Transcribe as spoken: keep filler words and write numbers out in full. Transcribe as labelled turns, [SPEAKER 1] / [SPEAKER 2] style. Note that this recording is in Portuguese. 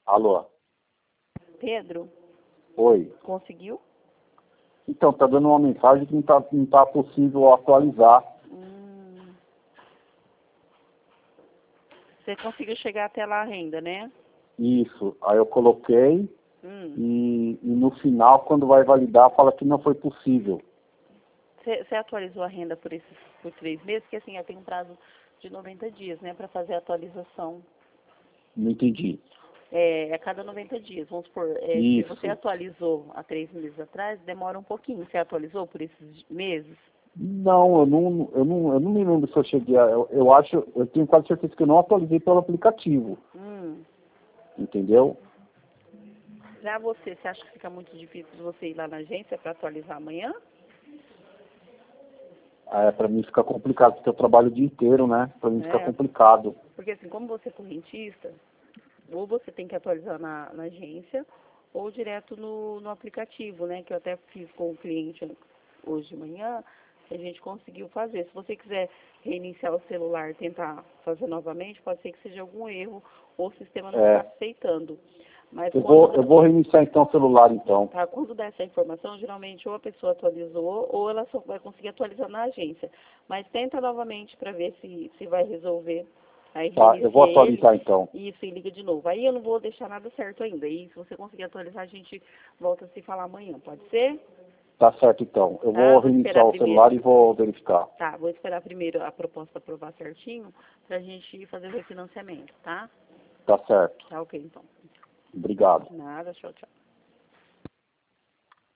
[SPEAKER 1] Alô?
[SPEAKER 2] Pedro,
[SPEAKER 1] Oi.
[SPEAKER 2] conseguiu?
[SPEAKER 1] Então, tá dando uma mensagem que não tá, não tá possível atualizar.
[SPEAKER 2] Hum. Você conseguiu chegar até lá a renda, né?
[SPEAKER 1] Isso. Aí eu coloquei
[SPEAKER 2] Hum.
[SPEAKER 1] e, e no final, quando vai validar, fala que não foi possível.
[SPEAKER 2] Você você atualizou a renda por esses por três meses? Porque assim, eu tenho um prazo de noventa dias, né, para fazer a atualização.
[SPEAKER 1] Não entendi.
[SPEAKER 2] É, a cada noventa dias, vamos supor, é, se
[SPEAKER 1] Isso.
[SPEAKER 2] você atualizou há três meses atrás, demora um pouquinho. Você atualizou por esses meses?
[SPEAKER 1] Não, eu não, eu não, eu não me lembro se eu cheguei a... Eu, eu acho, eu tenho quase certeza que eu não atualizei pelo aplicativo.
[SPEAKER 2] Hum.
[SPEAKER 1] Entendeu?
[SPEAKER 2] Já você, você acha que fica muito difícil você ir lá na agência para atualizar amanhã?
[SPEAKER 1] É, pra mim fica complicado, porque eu trabalho o dia inteiro, né? Pra mim fica
[SPEAKER 2] É,
[SPEAKER 1] complicado.
[SPEAKER 2] porque assim, como você é correntista, ou você tem que atualizar na, na agência, ou direto no, no aplicativo, né? Que eu até fiz com o cliente hoje de manhã, que a gente conseguiu fazer. Se você quiser reiniciar o celular e tentar fazer novamente, pode ser que seja algum erro, ou o sistema não
[SPEAKER 1] É.
[SPEAKER 2] está aceitando. Mas
[SPEAKER 1] Eu
[SPEAKER 2] quando,
[SPEAKER 1] vou, eu vou reiniciar então o celular, então.
[SPEAKER 2] tá, quando dá essa informação, geralmente ou a pessoa atualizou, ou ela só vai conseguir atualizar na agência. Mas tenta novamente para ver se, se vai resolver. Aí
[SPEAKER 1] Tá, eu vou
[SPEAKER 2] reinicia ele.
[SPEAKER 1] atualizar então.
[SPEAKER 2] Isso, e liga de novo. Aí eu não vou deixar nada certo ainda. E se você conseguir atualizar, a gente volta a se falar amanhã, pode ser?
[SPEAKER 1] Tá certo então. Eu
[SPEAKER 2] Tá?
[SPEAKER 1] vou
[SPEAKER 2] Vou esperar
[SPEAKER 1] reiniciar o
[SPEAKER 2] primeiro.
[SPEAKER 1] celular e vou verificar.
[SPEAKER 2] Tá, vou esperar primeiro a proposta aprovar certinho pra gente fazer o refinanciamento, tá?
[SPEAKER 1] Tá certo.
[SPEAKER 2] Tá ok, então.
[SPEAKER 1] Obrigado.
[SPEAKER 2] Nada, tchau, tchau.